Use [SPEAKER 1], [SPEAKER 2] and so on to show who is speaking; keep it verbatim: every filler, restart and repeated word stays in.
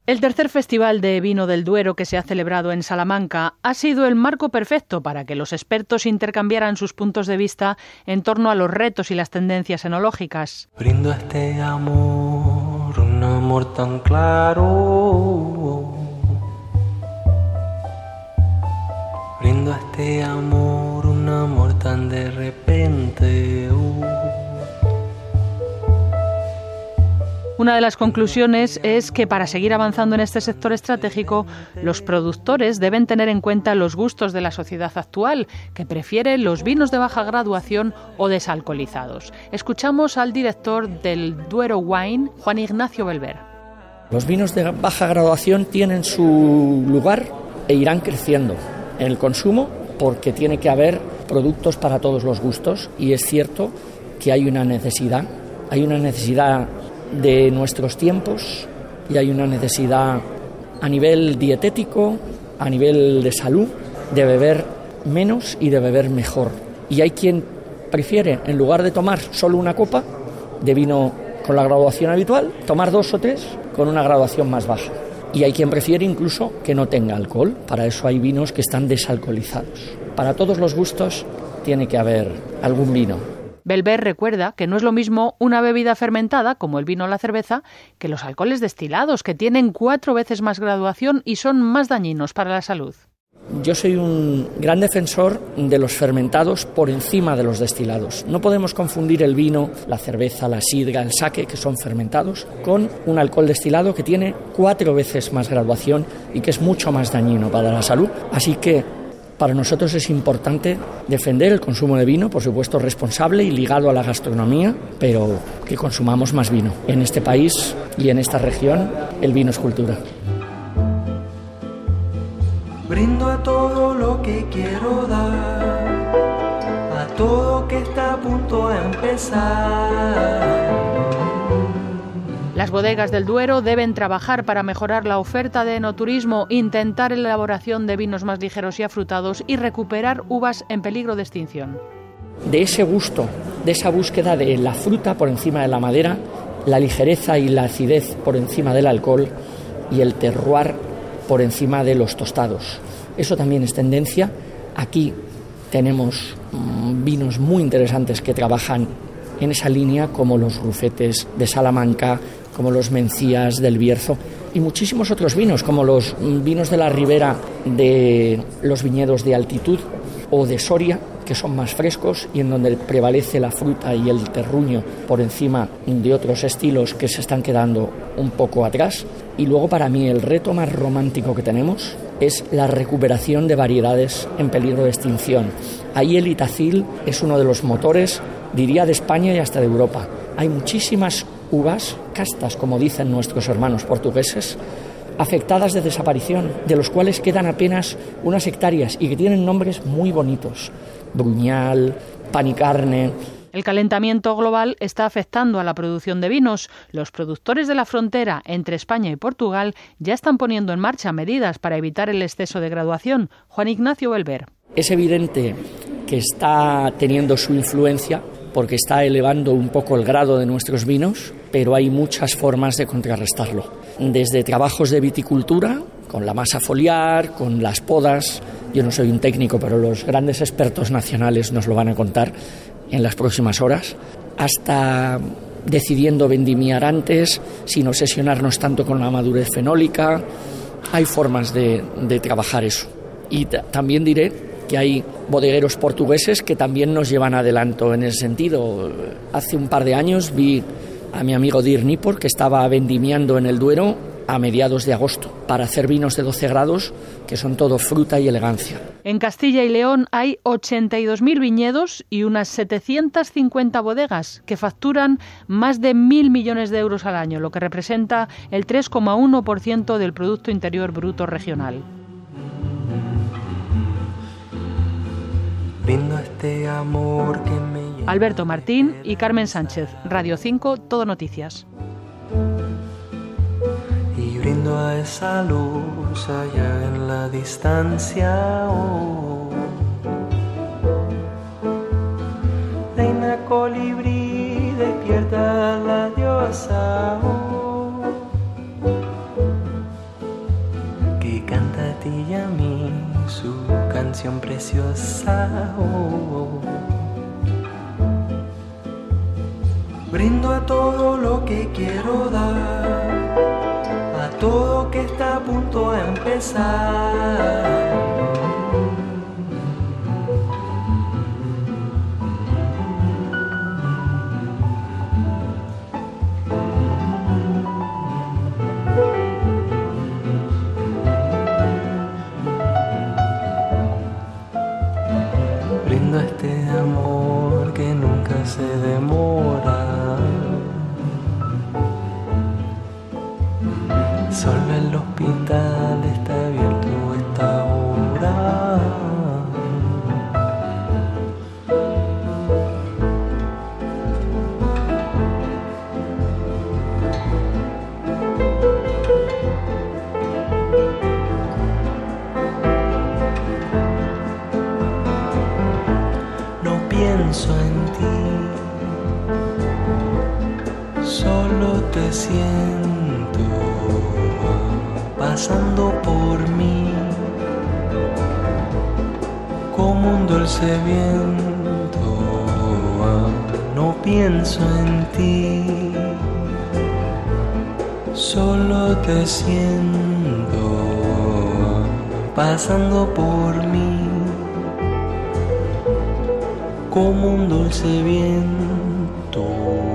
[SPEAKER 1] El tercer Festival de Vino del Duero que se ha celebrado en Salamanca ha sido el marco perfecto para que los expertos intercambiaran sus puntos de vista en torno a los retos y las tendencias enológicas.
[SPEAKER 2] Brindo este amor, un amor tan claro. Brindo este amor, un amor tan de repente. Uh.
[SPEAKER 1] Una de las conclusiones es que para seguir avanzando en este sector estratégico, los productores deben tener en cuenta los gustos de la sociedad actual, que prefiere los vinos de baja graduación o desalcoholizados. Escuchamos al director del Duero Wine, Juan Ignacio Belver.
[SPEAKER 3] Los vinos de baja graduación tienen su lugar e irán creciendo en el consumo porque tiene que haber productos para todos los gustos, y es cierto que hay una necesidad, hay una necesidad de nuestros tiempos y hay una necesidad a nivel dietético, a nivel de salud, de beber menos y de beber mejor. Y hay quien prefiere, en lugar de tomar solo una copa de vino con la graduación habitual, tomar dos o tres con una graduación más baja. Y hay quien prefiere incluso que no tenga alcohol. Para eso hay vinos que están desalcoholizados. Para todos los gustos tiene que haber algún vino.
[SPEAKER 1] Belver recuerda que no es lo mismo una bebida fermentada, como el vino o la cerveza, que los alcoholes destilados, que tienen cuatro veces más graduación y son más dañinos para la salud.
[SPEAKER 3] Yo soy un gran defensor de los fermentados por encima de los destilados. No podemos confundir el vino, la cerveza, la sidra, el sake, que son fermentados, con un alcohol destilado que tiene cuatro veces más graduación y que es mucho más dañino para la salud. Así que para nosotros es importante defender el consumo de vino, por supuesto responsable y ligado a la gastronomía, pero que consumamos más vino. En este país y en esta región, el vino es cultura.
[SPEAKER 2] Brindo a todo lo que quiero dar, a todo que está a punto de empezar.
[SPEAKER 1] Las bodegas del Duero deben trabajar para mejorar la oferta de enoturismo, intentar la elaboración de vinos más ligeros y afrutados y recuperar uvas en peligro de extinción.
[SPEAKER 3] De ese gusto, de esa búsqueda de la fruta por encima de la madera, la ligereza y la acidez por encima del alcohol y el terroir por encima de los tostados. Eso también es tendencia. Aquí tenemos mmm, vinos muy interesantes que trabajan en esa línea, como los rufetes de Salamanca, como los mencías del Bierzo y muchísimos otros vinos, como los vinos de la ribera de los viñedos de altitud o de Soria, que son más frescos y en donde prevalece la fruta y el terruño por encima de otros estilos que se están quedando un poco atrás. Y luego, para mí, el reto más romántico que tenemos es la recuperación de variedades en peligro de extinción. Ahí el Itacil es uno de los motores, diría, de España y hasta de Europa. Hay muchísimas uvas, castas, como dicen nuestros hermanos portugueses, afectadas de desaparición, de los cuales quedan apenas unas hectáreas y que tienen nombres muy bonitos: Bruñal, Panicarne.
[SPEAKER 1] El calentamiento global está afectando a la producción de vinos. Los productores de la frontera entre España y Portugal ya están poniendo en marcha medidas para evitar el exceso de graduación. Juan Ignacio Belver.
[SPEAKER 3] Es evidente que está teniendo su influencia porque está elevando un poco el grado de nuestros vinos, pero hay muchas formas de contrarrestarlo. Desde trabajos de viticultura, con la masa foliar, con las podas. Yo no soy un técnico, pero los grandes expertos nacionales nos lo van a contar en las próximas horas, hasta decidiendo vendimiar antes, sin obsesionarnos tanto con la madurez fenólica. Hay formas de, de trabajar eso. Y t- también diré que hay bodegueros portugueses que también nos llevan adelanto en ese sentido. Hace un par de años vi a mi amigo Dirk Nipor, que estaba vendimiando en el Duero a mediados de agosto para hacer vinos de doce grados, que son todo fruta y elegancia.
[SPEAKER 1] En Castilla y León hay ochenta y dos mil viñedos y unas setecientas cincuenta bodegas que facturan más de mil millones de euros al año, lo que representa el tres coma uno por ciento del Producto Interior Bruto regional.
[SPEAKER 2] Brindo este amor que me llena.
[SPEAKER 1] Alberto Martín y Carmen Sánchez, Radio cinco, Todo Noticias.
[SPEAKER 2] Y brindo a esa luz allá en la distancia. Oh. Reina colibrí, despierta a la diosa. Oh. canción preciosa. Oh. Brindo a todo lo que quiero dar, a todo que está a punto de empezar. Brindo este amor que nunca se demora. Solo el hospital está abierto a esta hora. No pienso en ti, solo te siento pasando por mí, como un dulce viento. No pienso en ti, solo te siento pasando por mí, como un dulce viento.